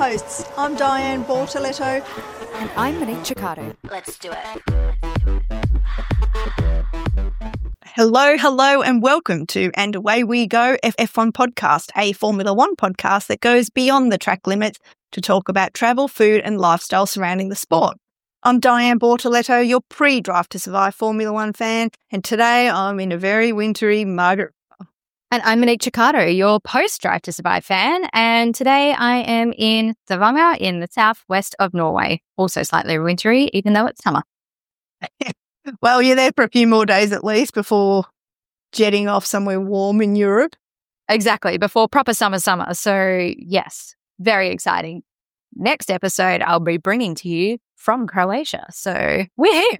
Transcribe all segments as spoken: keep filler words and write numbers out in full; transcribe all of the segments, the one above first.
hosts. I'm Diane Bortoletto. And I'm Monique Ciccardo. Let's do it. Hello, hello, and welcome to And Away We Go, F one podcast, a Formula One podcast that goes beyond the track limits to talk about travel, food, and lifestyle surrounding the sport. I'm Diane Bortoletto, your pre-Drive to Survive Formula One fan, and today I'm in a very wintry Margaret. And I'm Monique Ciccardo, your post-Drive to Survive fan, and today I am in Stavanger in the southwest of Norway, also slightly wintry, even though it's summer. Well, you're there for a few more days at least before jetting off somewhere warm in Europe. Exactly, before proper summer summer. So, yes, very exciting. Next episode, I'll be bringing to you from Croatia. So, we're here.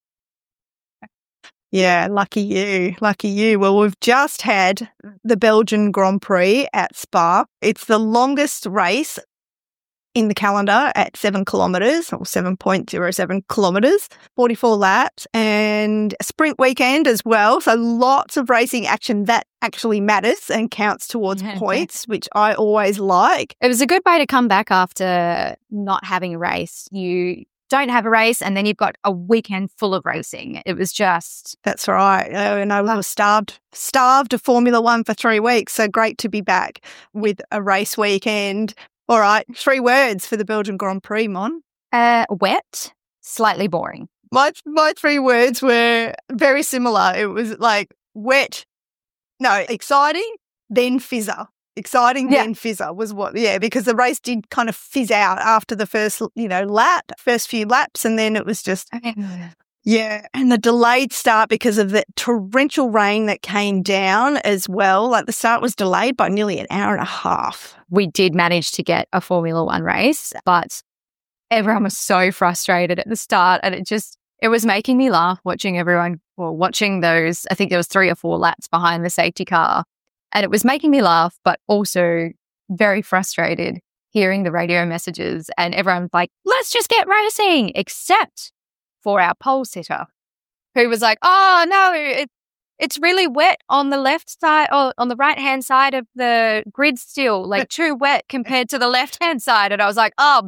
Yeah, lucky you, lucky you. Well, we've just had the Belgian Grand Prix at Spa. It's the longest race in the calendar at seven kilometres or seven point zero seven kilometres, forty-four laps, and a sprint weekend as well. So lots of racing action that actually matters and counts towards points, which I always like. It was a good way to come back after not having a race. You don't have a race and then you've got a weekend full of racing. It was just... That's right. Oh, and I was starved, starved of Formula One for three weeks. So great to be back with a race weekend. All right, three words for the Belgian Grand Prix, Mon. Uh, wet, slightly boring. My my three words were very similar. It was like wet, no, exciting, then fizzer. Exciting, yeah. then fizzer was what, yeah, because the race did kind of fizz out after the first, you know, lap, first few laps, and then it was just, yeah, and the delayed start because of the torrential rain that came down as well. Like the start was delayed by nearly an hour and a half. We did manage to get a Formula One race, but everyone was so frustrated at the start, and it just, it was making me laugh watching everyone, or watching those, I think there was three or four laps behind the safety car. And it was making me laugh, but also very frustrated hearing the radio messages and everyone's like, let's just get racing, except for our pole sitter who was like, oh, no, it, it's really wet on the left side or on the right-hand side of the grid still, like too wet compared to the left-hand side. And I was like, oh,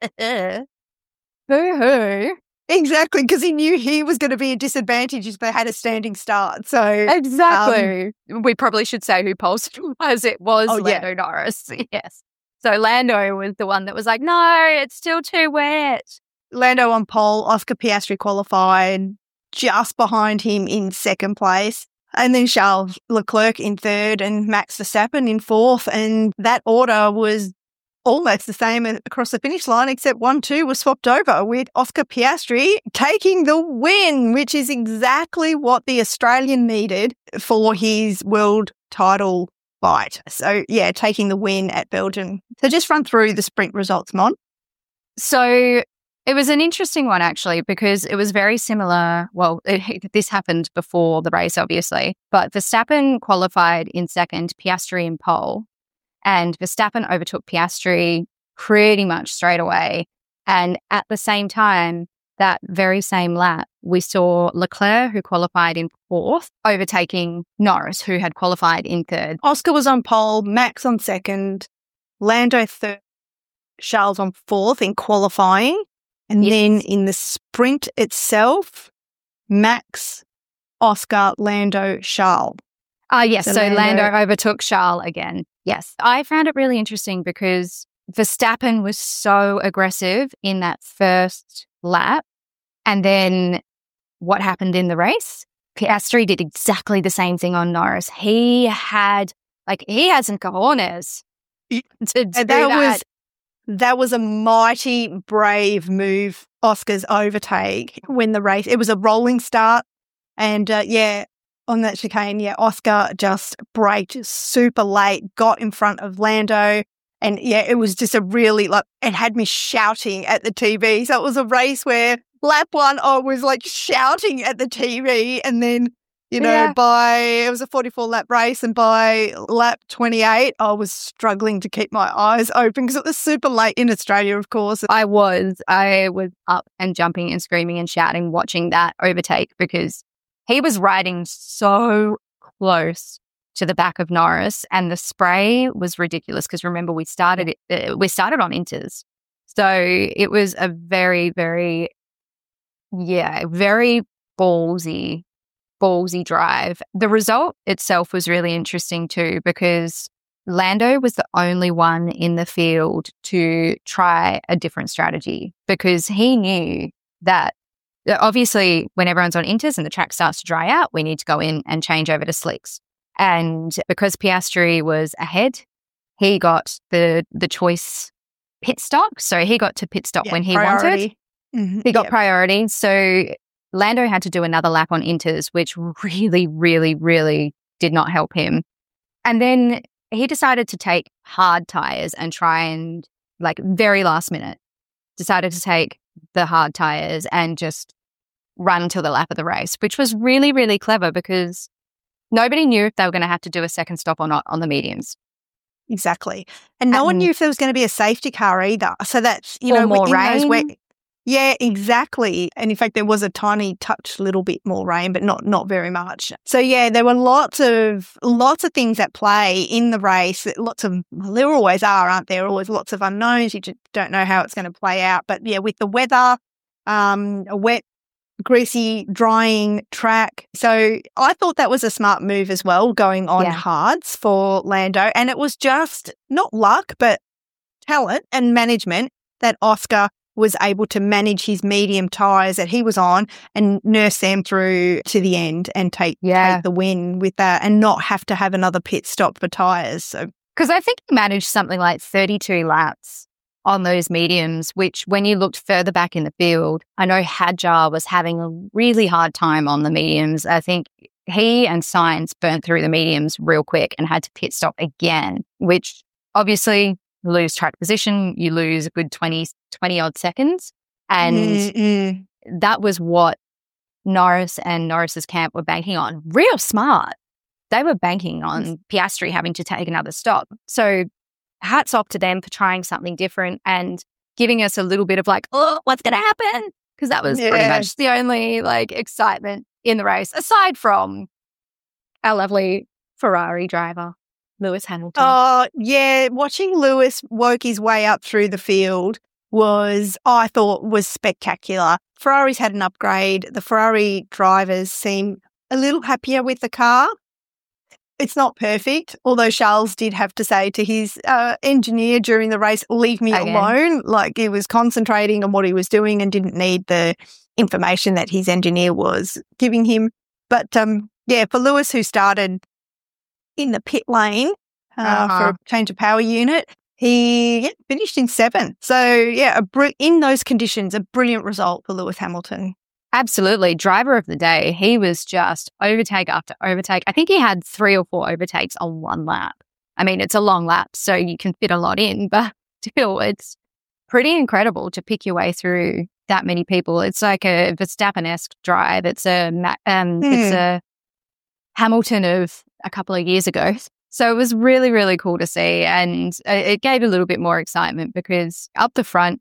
boo-hoo. Exactly, because he knew he was going to be a disadvantage if they had a standing start. So exactly. Um, we probably should say who pole sitter was. It was oh, Lando yeah. Norris. Yes. So Lando was the one that was like, no, it's still too wet. Lando on pole, Oscar Piastri qualified just behind him in second place. And then Charles Leclerc in third and Max Verstappen in fourth. And that order was almost the same across the finish line, except one, two was swapped over with Oscar Piastri taking the win, which is exactly what the Australian needed for his world title fight. So, yeah, taking the win at Belgium. So just run through the sprint results, Mon. So it was an interesting one, actually, because it was very similar. Well, it, this happened before the race, obviously, but Verstappen qualified in second, Piastri in pole. And Verstappen overtook Piastri pretty much straight away. And at the same time, that very same lap, we saw Leclerc, who qualified in fourth, overtaking Norris, who had qualified in third. Oscar was on pole, Max on second, Lando third, Charles on fourth in qualifying. And yes. Then in the sprint itself, Max, Oscar, Lando, Charles. Ah, uh, yes. So, so Lando, Lando overtook Charles again. Yes. I found it really interesting because Verstappen was so aggressive in that first lap. And then what happened in the race? Piastri did exactly the same thing on Norris. He had, like, he had some cojones to do that. that. Was, that was a mighty, brave move, Oscar's overtake when the race, it was a rolling start. And, uh, yeah, on that chicane, yeah, Oscar just braked super late, got in front of Lando. And, yeah, it was just a really, like, it had me shouting at the T V. So it was a race where lap one, I was, like, shouting at the T V. And then, you know, yeah. by, it was a forty-four lap race. And by lap twenty-eight, I was struggling to keep my eyes open because it was super late in Australia, of course. I was. I was up and jumping and screaming and shouting, watching that overtake because he was riding so close to the back of Norris, and the spray was ridiculous because remember we started it, uh, we started on inters, so it was a very, very, yeah, very ballsy, ballsy drive. The result itself was really interesting too because Lando was the only one in the field to try a different strategy because he knew that obviously when everyone's on inters and the track starts to dry out, we need to go in and change over to slicks. And because Piastri was ahead, he got the the choice pit stop. So he got to pit stop yeah, when he priority. wanted. Mm-hmm. He got yep. priority. So Lando had to do another lap on inters, which really, really, really did not help him. And then he decided to take hard tires and try and, like, very last minute, decided to take the hard tires and just run till the lap of the race, which was really, really clever because nobody knew if they were going to have to do a second stop or not on the mediums. Exactly. And no Um, one knew if there was going to be a safety car either. So that's, you or know, more in those rain. wet, yeah, exactly. And in fact, there was a tiny touch, little bit more rain, but not not very much. So yeah, there were lots of lots of things at play in the race. Lots of well, there always are, aren't there? Always lots of unknowns. You just don't know how it's going to play out. But yeah, with the weather, um, a wet, greasy, drying track. So I thought that was a smart move as well, going on Yeah. hards for Lando, and it was just not luck, but talent and management that Oscar was able to manage his medium tyres that he was on and nurse them through to the end and take, Yeah. take the win with that and not have to have another pit stop for tyres. So Because I think he managed something like thirty-two laps on those mediums, which when you looked further back in the field, I know Hadjar was having a really hard time on the mediums. I think he and Sainz burnt through the mediums real quick and had to pit stop again, which obviously lose track position, you lose a good twenty, twenty odd seconds. And Mm-mm. that was what Norris and Norris's camp were banking on. Real smart. They were banking on Piastri having to take another stop. So hats off to them for trying something different and giving us a little bit of like, oh, what's going to happen? Because that was pretty Yeah. much the only like excitement in the race, aside from our lovely Ferrari driver, Lewis Hamilton. Oh, yeah. Watching Lewis work his way up through the field was, I thought, was spectacular. Ferrari's had an upgrade. The Ferrari drivers seem a little happier with the car. It's not perfect, although Charles did have to say to his uh, engineer during the race, leave me Again. alone. Like he was concentrating on what he was doing and didn't need the information that his engineer was giving him. But um, yeah, for Lewis, who started in the pit lane uh, Uh-huh. for a change of power unit, he yeah, finished in seventh. So yeah, a br- in those conditions, a brilliant result for Lewis Hamilton. Absolutely. Driver of the day. He was just overtake after overtake. I think he had three or four overtakes on one lap. I mean, it's a long lap, so you can fit a lot in, but still, it's pretty incredible to pick your way through that many people. It's like a Verstappen-esque drive. It's a, Ma- um, Hmm. it's a Hamilton of a couple of years ago. So it was really, really cool to see. And it it gave a little bit more excitement because up the front,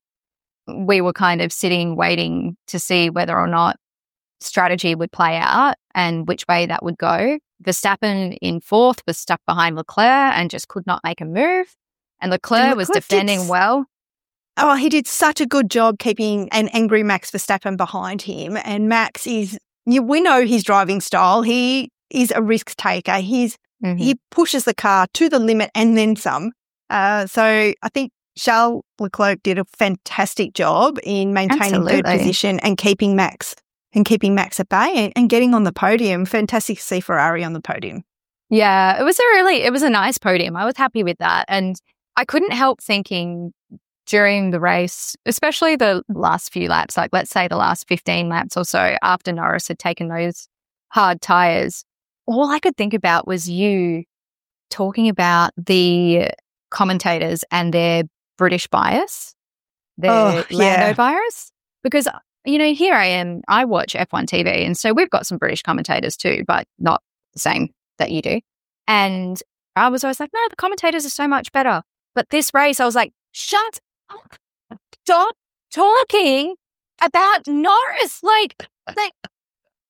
we were kind of sitting waiting to see whether or not strategy would play out and which way that would go. Verstappen in fourth was stuck behind Leclerc and just could not make a move. And Leclerc, And was Leclerc defending did- well. Oh, he did such a good job keeping an angry Max Verstappen behind him. And Max is, you, we know his driving style. He is a risk taker. He's Mhm. He pushes the car to the limit and then some. Uh, so I think Charles Leclerc did a fantastic job in maintaining third Absolutely. position and keeping Max and keeping Max at bay and, and getting on the podium. Fantastic to see Ferrari on the podium. Yeah, it was a really, it was a nice podium. I was happy with that. And I couldn't help thinking during the race, especially the last few laps, like let's say the last fifteen laps or so after Norris had taken those hard tyres, all I could think about was you talking about the commentators and their British bias, their Oh, Lando yeah. bias. Because, you know, here I am, I watch F one T V, and so we've got some British commentators too, but not the same that you do. And I was always like, no, the commentators are so much better. But this race, I was like, shut up. Stop talking about Norris. Like, like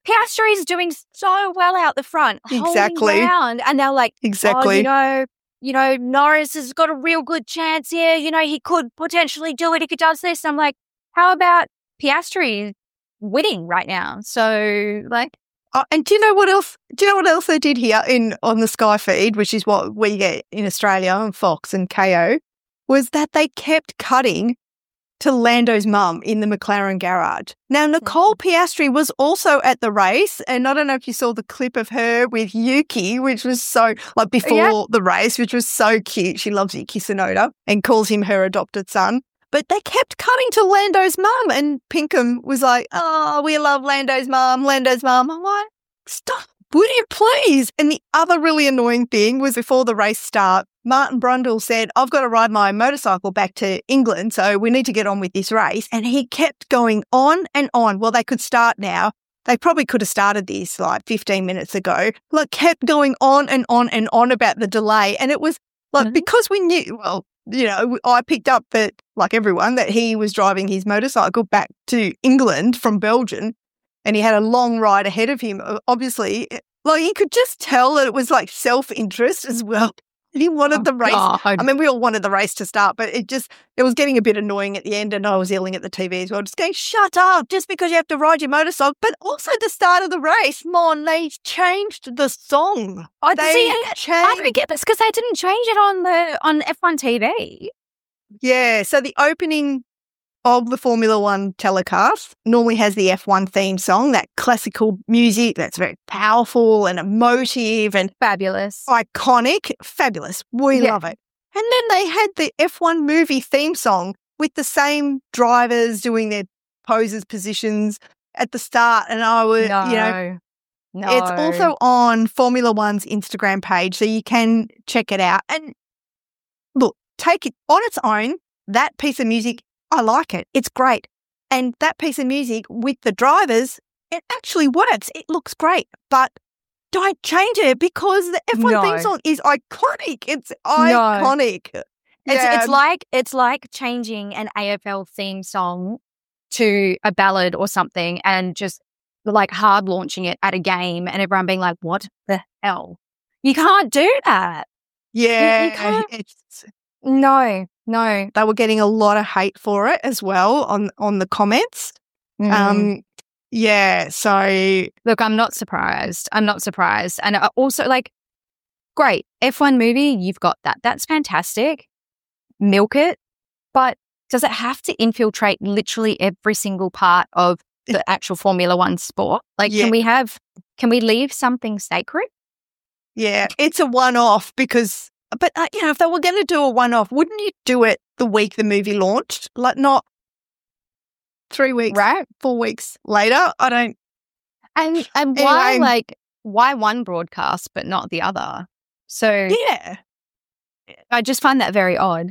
Piastri's doing so well out the front, Exactly. holding ground. And they're like, Exactly. oh, you know, you know, Norris has got a real good chance here. You know, he could potentially do it if he does this. I'm like, how about Piastri winning right now? So, like, Oh, and do you know what else? Do you know what else they did here in on the Sky feed, which is what we get in Australia on Fox and K O, was that they kept cutting to Lando's mum in the McLaren garage. Now, Nicole Piastri was also at the race, and I don't know if you saw the clip of her with Yuki, which was so, like before Yeah. the race, which was so cute. She loves Yuki Tsunoda and calls him her adopted son. But they kept cutting to Lando's mum, and Pinkham was like, oh, we love Lando's mum, Lando's mum. I'm like, stop, would you please? And the other really annoying thing was before the race start, Martin Brundle said, I've got to ride my motorcycle back to England, so we need to get on with this race. And he kept going on and on. Well, they could start now. They probably could have started this like fifteen minutes ago. Like, kept going on and on and on about the delay. And it was like, Mhm. because we knew, well, you know, I picked up that, like everyone, that he was driving his motorcycle back to England from Belgium, and he had a long ride ahead of him. Obviously, like, you could just tell that it was like self-interest as well. He wanted Oh, the race. God. I mean, we all wanted the race to start, but it just, it was getting a bit annoying at the end, and I was yelling at the T V as well, just going, shut up, just because you have to ride your motorcycle. But also the start of the race, Mon, they changed the song. I They see. I changed. don't get this because they didn't change it on the on F one T V. Yeah, so the opening of the Formula One telecast normally has the F one theme song, that classical music that's very powerful and emotive and Fabulous. iconic. Fabulous. We Yeah. love it. And then they had the F one movie theme song with the same drivers doing their poses, positions at the start. And I was, no, you know, no. it's also on Formula One's Instagram page, so you can check it out. And look, take it on its own, that piece of music, I like it. It's great. And that piece of music with the drivers, it actually works. It looks great. But don't change it because the F one No. theme song is iconic. It's iconic. It's Yeah. it's like it's like changing an A F L theme song to a ballad or something and just like hard launching it at a game and everyone being like, what the hell? You can't do that. yeah. can't- It's, No, no. they were getting a lot of hate for it as well on, on the comments. Um, Um, yeah, so Look, I'm not surprised. I'm not surprised. And uh, also, like, great. F one movie, you've got that. That's fantastic. Milk it. But does it have to infiltrate literally every single part of the actual Formula One sport? Like, Yeah. can we have, can we leave something sacred? yeah, it's a one-off because, but uh, you know, if they were going to do a one-off, wouldn't you do it the week the movie launched? Like, not three weeks, Right. four weeks later? I don't. And, and why, Anyway. like, why one broadcast but not the other? So Yeah, I just find that very odd.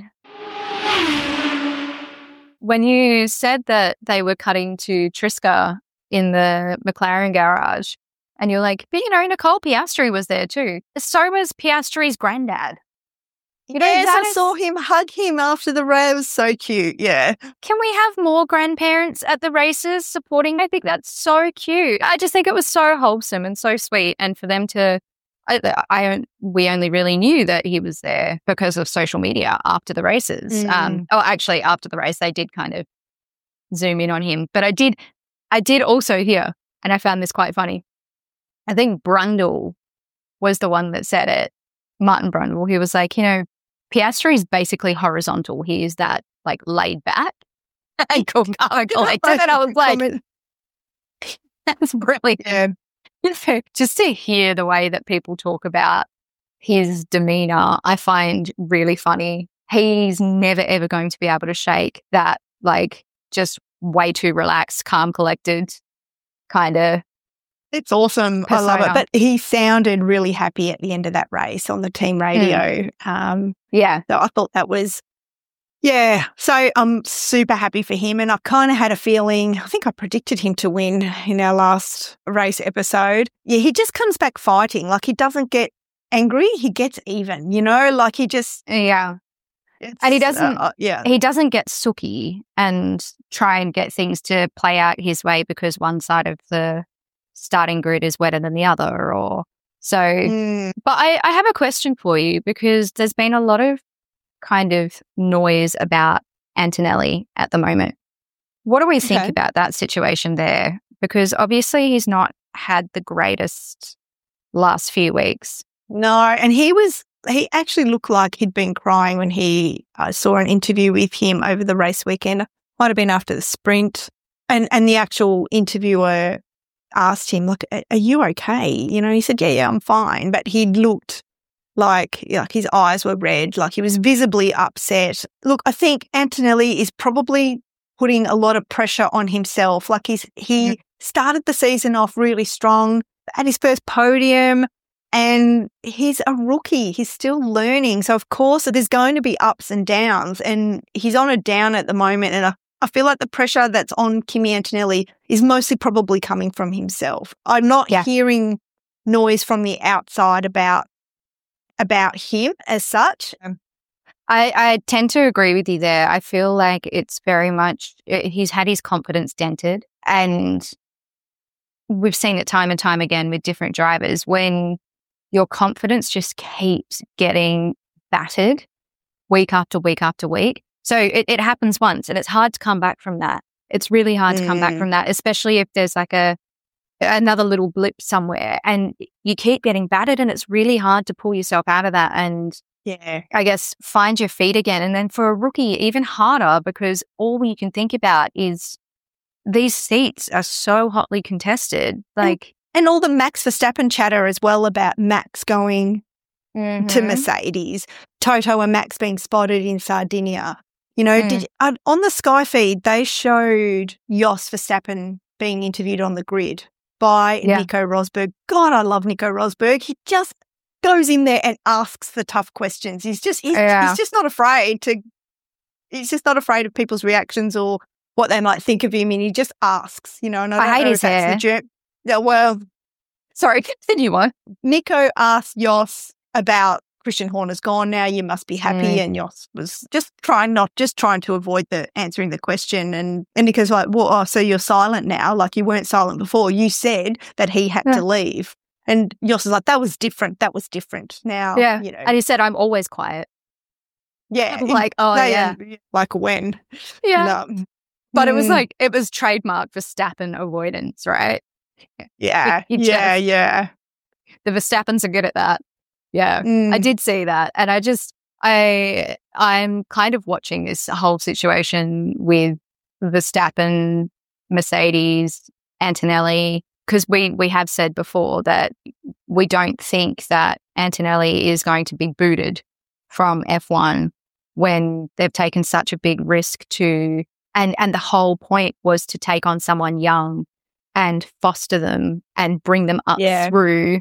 When you said that they were cutting to Triska in the McLaren garage, and you're like, but you know, Nicole Piastri was there too. So was Piastri's granddad. You know, yes, that I is- saw him hug him after the race. It was so cute. Yeah, Can we have more grandparents at the races supporting? I think that's so cute. I just think it was so wholesome and so sweet. And for them to, I, I don't- we only really knew that he was there because of social media after the races. Mm. Um, oh, actually, after the race, they did kind of zoom in on him. But I did, I did also hear, and I found this quite funny. I think Brundle was the one that said it. Martin Brundle, he was like, you know, Piastri is basically horizontal. He is that like laid back and cool, calm and collected. And I was like, Comment. that's brilliant. yeah, So just to hear the way that people talk about his demeanor, I find really funny. He's never ever going to be able to shake that like just way too relaxed, calm, collected kind of. it's awesome. I love it. Persona. But he sounded really happy at the end of that race on the team radio. Um, Yeah. So I thought that was, yeah. So I'm super happy for him. And I kind of had a feeling, I think I predicted him to win in our last race episode. Yeah, he just comes back fighting. Like, he doesn't get angry. He gets even, you know, like he just. Yeah. it's, And he doesn't- Uh, uh, yeah. He doesn't get sooky and try and get things to play out his way because one side of the starting grid is wetter than the other, or so. Mm. But I, I have a question for you, because there's been a lot of kind of noise about Antonelli at the moment. What do we think Okay. about that situation there? Because obviously he's not had the greatest last few weeks. No, and he was, he actually looked like he'd been crying when he I saw an interview with him over the race weekend. Might have been after the sprint. And and the actual interviewer asked him, like, are you okay? You know, he said, yeah, yeah, I'm fine. But he looked like, like his eyes were red, like he was visibly upset. Look, I think Antonelli is probably putting a lot of pressure on himself. Like he's, he Yeah. started the season off really strong at his first podium, and he's a rookie. He's still learning. So, of course, there's going to be ups and downs, and he's on a down at the moment. And I, I feel like the pressure that's on Kimi Antonelli is mostly probably coming from himself. I'm not Yeah. hearing noise from the outside about about him as such. Um, I, I tend to agree with you there. I feel like it's very much, he's had his confidence dented, and we've seen it time and time again with different drivers. When your confidence just keeps getting battered week after week after week. So it, it happens once, and it's hard to come back from that. It's really hard to come back Mm. from that, especially if there's like a another little blip somewhere and you keep getting battered, and it's really hard to pull yourself out of that and yeah. I guess find your feet again. And then for a rookie, even harder, because all you can think about is these seats are so hotly contested. Like, And all the Max Verstappen chatter as well about Max going to Mhm. Mercedes, Toto and Max being spotted in Sardinia. You know, Mm. did uh, on the Sky feed, they showed Jos Verstappen being interviewed on the grid by Yeah. Nico Rosberg. God, I love Nico Rosberg. He just goes in there and asks the tough questions. He's just he's, Yeah. he's just not afraid to. He's just not afraid of people's reactions or what they might think of him, and he just asks. You know, and I, I don't hate know his if that's hair. the germ- Yeah, well, Sorry, continue on. Nico asked Jos about Christian Horner's gone now, you must be happy. Mm. And Jos was just trying not, just trying to avoid the answering the question. And, and Nico's like, well, oh, so you're silent now? Like you weren't silent before. You said that he had Yeah. to leave. And Jos is like, that was different. That was different. Now, Yeah. you know, And he said, I'm always quiet. yeah. Like, oh, they, yeah. um, like when? Yeah. No. But it was Mm, like, it was trademark Verstappen avoidance, right? yeah, he yeah, just- yeah. The Verstappens are good at that. Yeah. Mm, I did see that. And I just, I, I'm kind of watching this whole situation with Verstappen, Mercedes, Antonelli, because we, we have said before that we don't think that Antonelli is going to be booted from F one when they've taken such a big risk to, and, and the whole point was to take on someone young and foster them and bring them up Yeah. through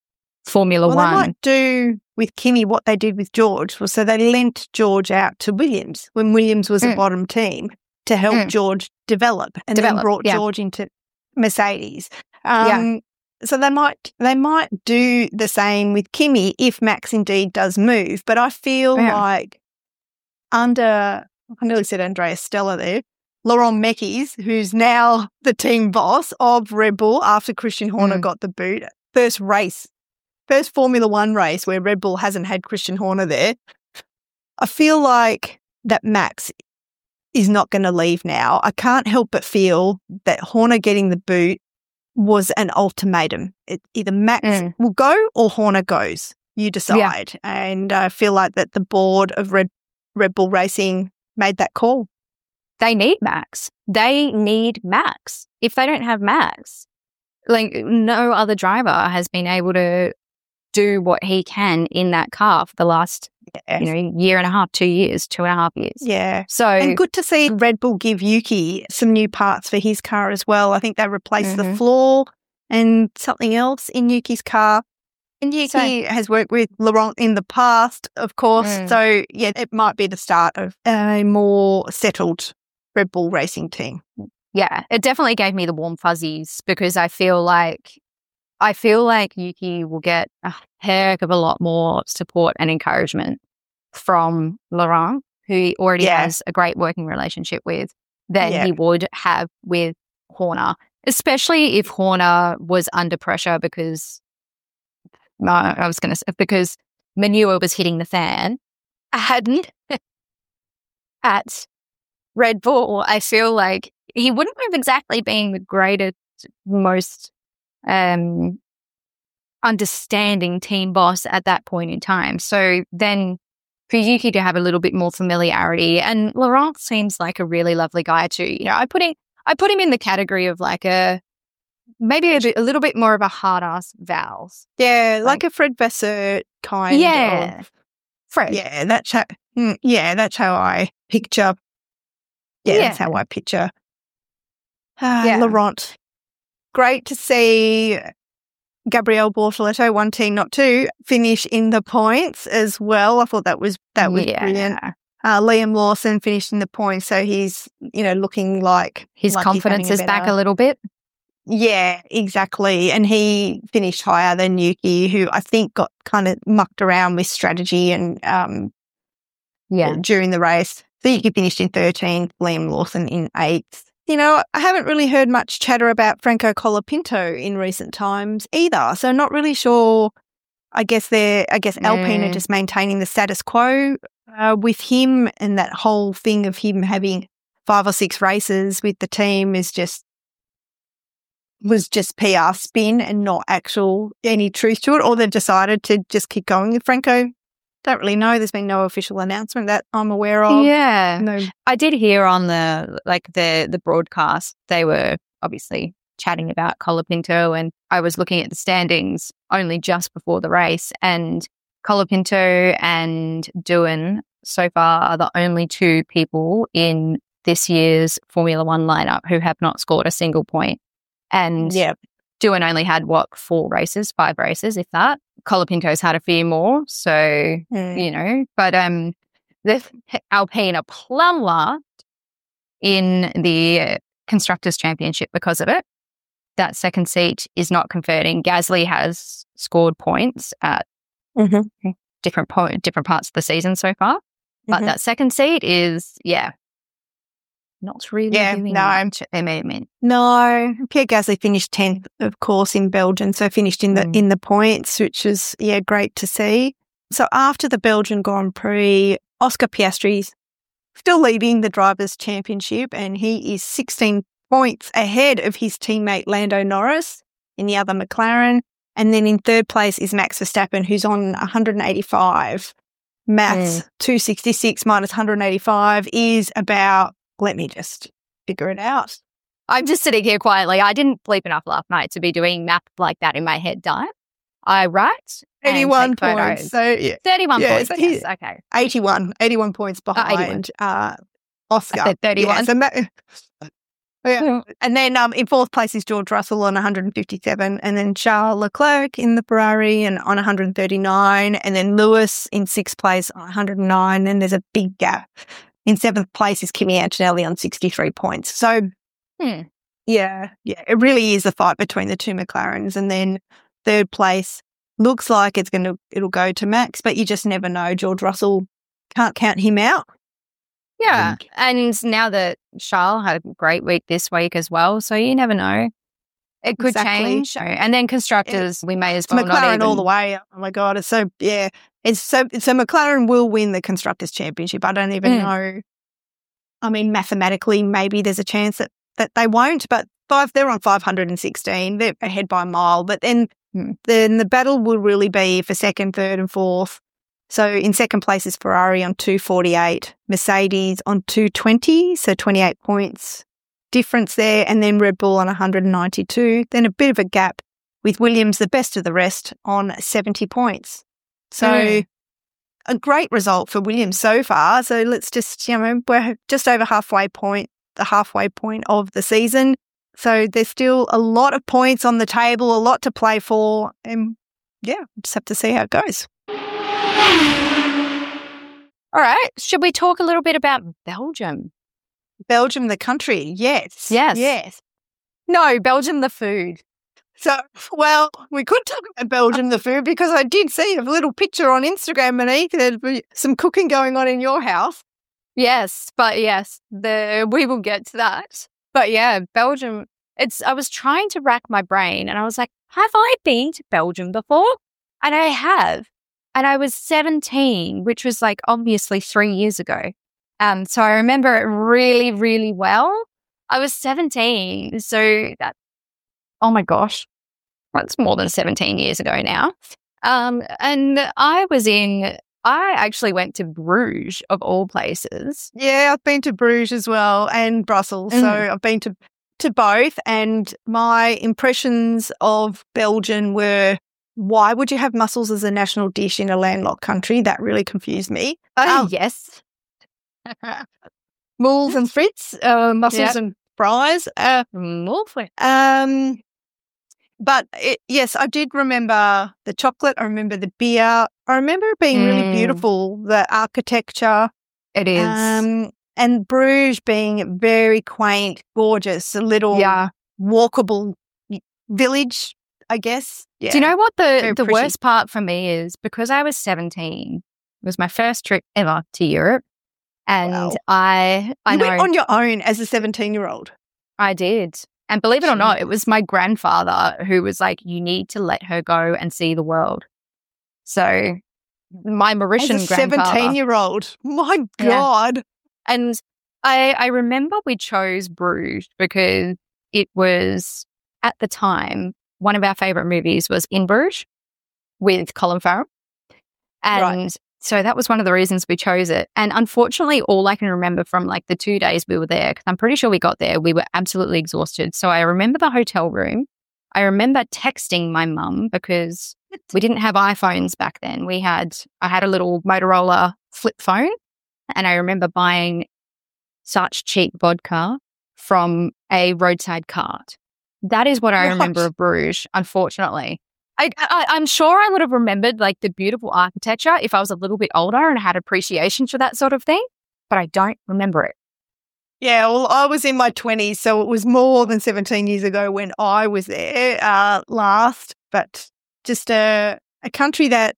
Formula well, One. they might do with Kimi what they did with George. Well, so they lent George out to Williams when Williams was a Mm. bottom team to help Mm. George develop, and then Develop, brought yeah. George into Mercedes. Um, So they might they might do the same with Kimi if Max indeed does move. But I feel Yeah. like under I nearly said Andrea Stella there, Laurent Mekies, who's now the team boss of Red Bull after Christian Horner Mm. got the boot, first race. First Formula One race where Red Bull hasn't had Christian Horner there. I feel like that Max is not going to leave now. I can't help but feel that Horner getting the boot was an ultimatum. It, either Max Mm. will go or Horner goes. You decide. And I feel like that the board of Red, Red Bull Racing made that call. They need Max. They need Max. If they don't have Max, like no other driver has been able to do what he can in that car for the last, Yeah. you know, year and a half, two years, two and a half years. Yeah. So And good to see Red Bull give Yuki some new parts for his car as well. I think they replaced the Mhm. floor and something else in Yuki's car. And Yuki So- has worked with Laurent in the past, of course. Mm. So, yeah, it might be the start of a more settled Red Bull racing team. yeah, it definitely gave me the warm fuzzies because I feel like I feel like Yuki will get a heck of a lot more support and encouragement from Laurent, who he already Yeah. has a great working relationship with, than Yeah. he would have with Horner, especially if Horner was under pressure because no, I was going to say because manure was hitting the fan. And at Red Bull, I feel like he wouldn't have exactly been the greatest, most um, understanding team boss at that point in time. So then for Yuki to have a little bit more familiarity, and Laurent seems like a really lovely guy too. You know, I put him, I put him in the category of like a maybe a, bit, a little bit more of a hard ass Vals. Yeah, like, like a Fred Vasseur kind. Yeah, of, Fred. Yeah, that's how. Yeah, that's how I picture. Yeah, yeah. That's how I picture. Uh, yeah. Laurent. Great to see Gabriel Bortoleto, one team, not two, finish in the points as well. I thought that was that was yeah. brilliant. Uh, Liam Lawson finished in the points, so he's you know looking like his like confidence is better, back a little bit. Yeah, exactly. And he finished higher than Yuki, who I think got kind of mucked around with strategy and um yeah during the race. So Yuki finished in thirteenth, Liam Lawson in eighth. You know, I haven't really heard much chatter about Franco Colapinto in recent times either. So not really sure. I guess they're, I guess no. Alpine are just maintaining the status quo uh, with him, and that whole thing of him having five or six races with the team is just, was just P R spin and not actual any truth to it. Or they've decided to just keep going with Franco. Don't really know. There's been no official announcement that I'm aware of. Yeah. No. I did hear on the like the the broadcast, they were obviously chatting about Colapinto, and I was looking at the standings only just before the race, and Colapinto and Doohan so far are the only two people in this year's Formula One lineup who have not scored a single point. And yeah. Doohan only had, what, four races, five races, if that. Colapinto's had a few more, so, mm. you know. But um, the Alpine are plumb last in the Constructors' Championship because of it. That second seat is not converting. Gasly has scored points at mm-hmm. different po- different parts of the season so far. But mm-hmm. that second seat is, yeah, not really yeah, doing no. much at the moment. No, Pierre Gasly finished tenth, of course, in Belgium, so finished in the mm. in the points, which is yeah great to see. So after the Belgian Grand Prix, Oscar Piastri's still leading the Drivers' Championship, and he is sixteen points ahead of his teammate Lando Norris in the other McLaren. And then in third place is Max Verstappen, who's on one hundred eighty-five. Maths, mm. two sixty-six minus one hundred eighty-five is about, let me just figure it out. I'm just sitting here quietly. I didn't sleep enough last night to be doing math like that in my head, Di. I write eighty-one points. So yeah. thirty-one yeah, points. So yes, okay. eighty-one. eighty-one points behind oh, uh, Oscar. I said thirty-one. Yeah, so Ma- yeah. And then um, in fourth place is George Russell on one hundred fifty-seven, and then Charles Leclerc in the Ferrari and on one hundred thirty-nine, and then Lewis in sixth place on one hundred nine, and there's a big gap. In seventh place is Kimi Antonelli on sixty-three points. So, hmm. yeah, yeah, it really is a fight between the two McLarens. And then third place looks like it's going to, it'll go to Max, but you just never know. George Russell, can't count him out. Yeah, and now that Charles had a great week this week as well, so you never know. It could exactly. change. And then constructors, yeah. we may as well McLaren not even... all the way. Oh my God, it's so, yeah. It's so, so McLaren will win the Constructors' Championship. I don't even mm. know. I mean, mathematically, maybe there's a chance that, that they won't, but five, they're on five hundred sixteen. They're ahead by a mile. But then, mm. then the battle will really be for second, third and fourth. So in second place is Ferrari on two forty-eight, Mercedes on two twenty, so twenty-eight points difference there, and then Red Bull on one hundred ninety-two. Then a bit of a gap with Williams, the best of the rest, on seventy points. So mm. a great result for Williams so far. So let's just, you know, we're just over halfway point, the halfway point of the season. So there's still a lot of points on the table, a lot to play for, and yeah, just have to see how it goes. All right. Should we talk a little bit about Belgium? Belgium, the country. Yes. Yes. Yes. No, Belgium, the food. So, well, we could talk about Belgium, the food, because I did see a little picture on Instagram, Monique. There'd be some cooking going on in your house. Yes, but yes, the we will get to that. But yeah, Belgium, it's, I was trying to rack my brain and I was like, have I been to Belgium before? And I have. And I was seventeen, which was like obviously three years ago. Um, so I remember it really, really well. I was seventeen. So that, oh my gosh, that's more than seventeen years ago now. Um, and I was in, I actually went to Bruges of all places. Yeah, I've been to Bruges as well and Brussels. Mm. So I've been to, to both. And my impressions of Belgium were, why would you have mussels as a national dish in a landlocked country? That really confused me. Oh, um, yes. Moules and frites, uh, mussels yep. and fries. Uh, um, but it, yes, I did remember the chocolate. I remember the beer. I remember it being mm. really beautiful, the architecture. It is. Um, and Bruges being very quaint, gorgeous, a little yeah. walkable village, I guess. Yeah. Do you know what the, the worst part for me is? Because I was seventeen, it was my first trip ever to Europe. And wow. I, I you know. went on your own as a seventeen-year-old. I did. And believe it or not, it was my grandfather who was like, you need to let her go and see the world. So my Mauritian as a grandfather. seventeen-year-old. My God. Yeah. And I, I remember we chose Bruges because it was, at the time, one of our favourite movies was In Bruges with Colin Farrell. And right. so that was one of the reasons we chose it. And unfortunately, all I can remember from like the two days we were there, because I'm pretty sure we got there, we were absolutely exhausted. So I remember the hotel room. I remember texting my mum because we didn't have iPhones back then. We had, I had a little Motorola flip phone, and I remember buying such cheap vodka from a roadside cart. That is what I remember of Bruges, unfortunately. I, I, I'm sure I would have remembered like the beautiful architecture if I was a little bit older and had appreciation for that sort of thing, but I don't remember it. Yeah, well, I was in my twenties, so it was more than seventeen years ago when I was there uh, last, but just a, a country that,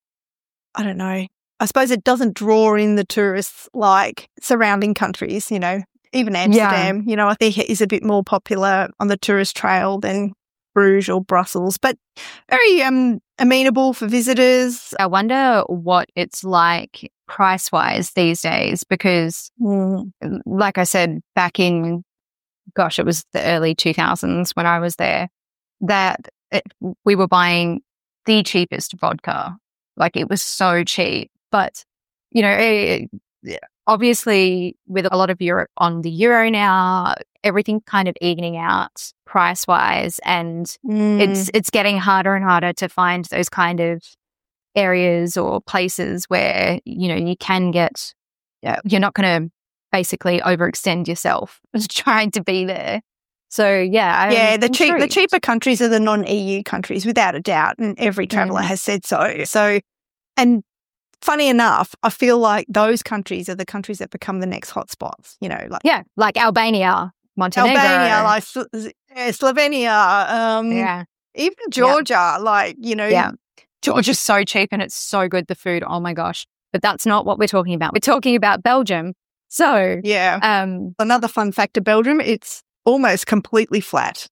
I don't know, I suppose it doesn't draw in the tourists like surrounding countries, you know, even Amsterdam, yeah. you know, I think it is a bit more popular on the tourist trail than Bruges or Brussels, but very um amenable for visitors. I wonder what it's like price-wise these days because, mm. like I said, back in, gosh, it was the early two thousands when I was there, that it, we were buying the cheapest vodka. Like it was so cheap. But, you know, it, obviously with a lot of Europe on the euro now, everything kind of evening out price-wise, and mm. it's it's getting harder and harder to find those kind of areas or places where, you know, you can get, you're not going to basically overextend yourself trying to be there. So, yeah. I'm yeah, the, cheap, intrigued. the cheaper countries are the non-E U countries, without a doubt, and every traveller mm. has said so. So, and funny enough, I feel like those countries are the countries that become the next hotspots, you know. like Yeah, like Albania, Montenegro. Albania, like yeah, Slovenia, um, yeah. even Georgia, yeah. like, you know. Yeah, Georgia's so cheap and it's so good, the food, oh my gosh. But that's not what we're talking about. We're talking about Belgium. So, yeah. Um, Another fun fact of Belgium, it's almost completely flat.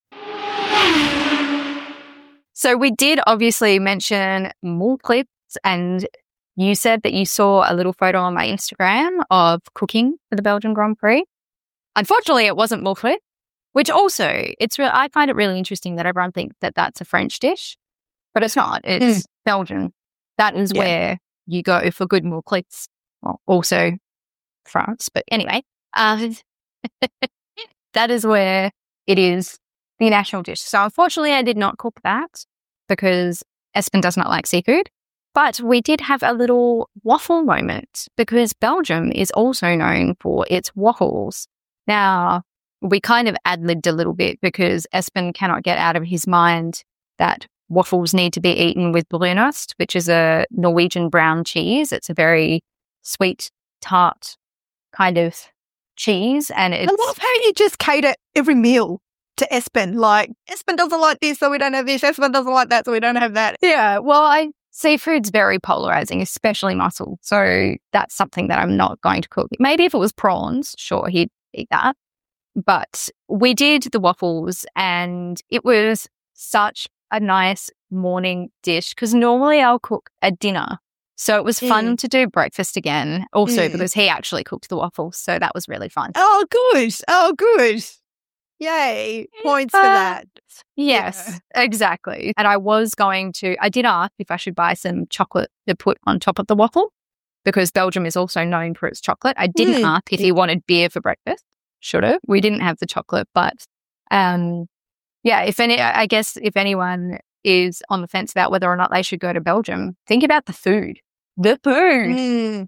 So we did obviously mention mole clips, and you said that you saw a little photo on my Instagram of cooking for the Belgian Grand Prix. Unfortunately, it wasn't mole clip, which also, it's re- I find it really interesting that everyone thinks that that's a French dish, but it's not. It's mm. Belgian. That is yeah. where you go for good mole clips. Well, also France, but anyway, uh, that is where it is the national dish. So unfortunately, I did not cook that because Espen does not like seafood. But we did have a little waffle moment because Belgium is also known for its waffles. Now, we kind of ad-libbed a little bit because Espen cannot get out of his mind that waffles need to be eaten with brunost, which is a Norwegian brown cheese. It's a very sweet, tart kind of cheese. And it's... I love how you just cater every meal to Espen. Like, Espen doesn't like this, so we don't have this. Espen doesn't like that, so we don't have that. Yeah, well, I... Seafood's very polarizing, especially mussel. So that's something that I'm not going to cook. Maybe if it was prawns, sure, he'd eat that. but we did the waffles and it was such a nice morning dish because normally I'll cook a dinner. So it was fun Mm. to do breakfast again, also Mm. because he actually cooked the waffles. So that was really fun. Oh, good. Oh, good. Yay. Points for Uh, that. Yes, exactly. And I was going to, I did ask if I should buy some chocolate to put on top of the waffle because Belgium is also known for its chocolate. I didn't Mm. ask if he wanted beer for breakfast. Should have. We didn't have the chocolate, but um, yeah, if any, I guess if anyone is on the fence about whether or not they should go to Belgium, think about the food. The food. Mm.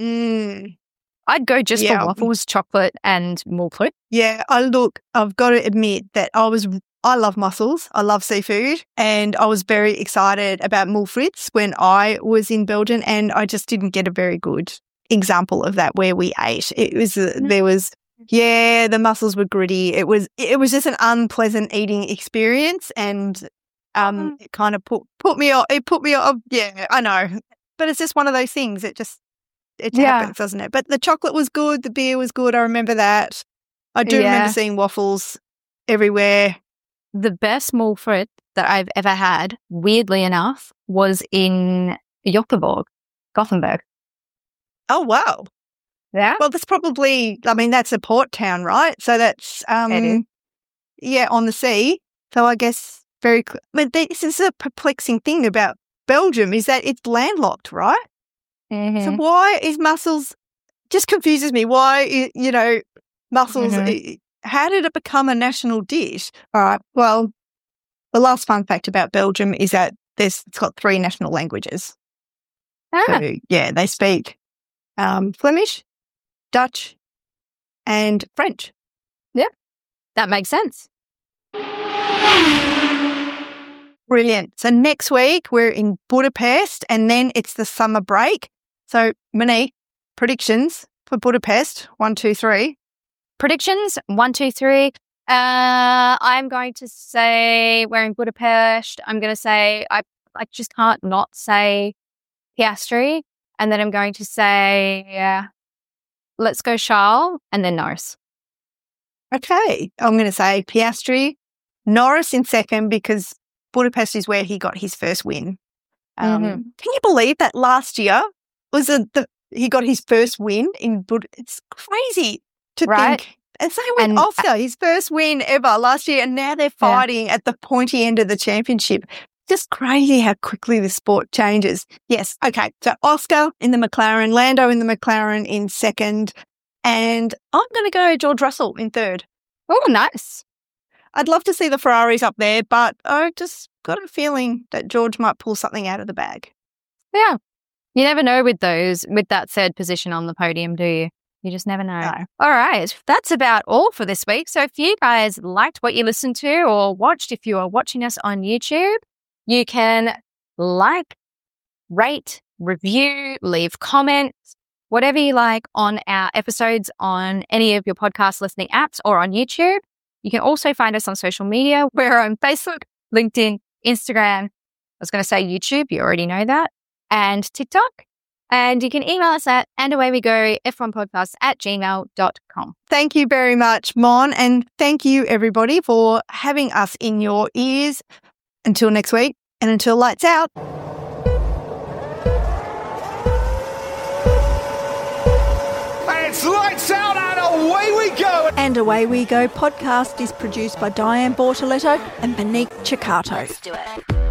Mm. I'd go just Yeah. for waffles, chocolate, and more fruit. Yeah, I look, I've got to admit that I was, I love mussels. I love seafood. And I was very excited about moules frites when I was in Belgium. And I just didn't get a very good example of that where we ate. It was, uh, there was, yeah, the mussels were gritty. It was, it was just an unpleasant eating experience. And um, it kind of put, put me off. It put me off. Yeah, I know. But it's just one of those things. It just, it Yeah. happens, doesn't it? But the chocolate was good. The beer was good. I remember that. I do Yeah. remember seeing waffles everywhere. The best moules frites that I've ever had, weirdly enough, was in Gothenburg. Gothenburg. Oh, wow. Yeah. Well, that's probably, I mean, that's a port town, right? So that's, um, It is. yeah, on the sea. So I guess very, cl- but this is a perplexing thing about Belgium is that it's landlocked, right? So Mhm. why is mussels, just confuses me. Why, i- you know, mussels, Mhm. i- how did it become a national dish? All right. Well, the last fun fact about Belgium is that there's, it's got three national languages. Ah, So, yeah, they speak um, Flemish, Dutch, and French. that makes sense. Brilliant. So next week we're in Budapest and then it's the summer break. So Monique, predictions for Budapest, one, two, three. Predictions, one, two, three. Uh, I'm going to say we're in Budapest. I'm going to say, I, I just can't not say Piastri. And then I'm going to say, uh, let's go Charles and then Norris. Okay. I'm going to say Piastri, Norris in second because Budapest is where he got his first win. Um, Mhm. Can you believe that last year was a, the, he got his first win in Bud? It's crazy to Right. think. And same with And- Oscar, his first win ever last year, and now they're fighting at the pointy end of the championship. Just crazy how quickly the sport changes. Yes. Okay. So Oscar in the McLaren, Lando in the McLaren in second, and I'm going to go George Russell in third. Oh, nice. I'd love to see the Ferraris up there, but I just got a feeling that George might pull something out of the bag. Yeah. You never know with those, with that third position on the podium, do you? You just never know. No. All right. That's about all for this week. So if you guys liked what you listened to or watched, if you are watching us on YouTube, you can like, rate, review, leave comments, whatever you like on our episodes on any of your podcast listening apps or on YouTube. You can also find us on social media. We're on Facebook, LinkedIn, Instagram. I was going to say YouTube. You already know that. And TikTok. And you can email us at andawaywego f one podcast at gmail dot com. Thank you very much, Mon, and thank you, everybody, for having us in your ears. Until next week, and until lights out. And it's lights out and away we go. And Away We Go podcast is produced by Diane Bortoletto and Monique Ciccato. Let's do it.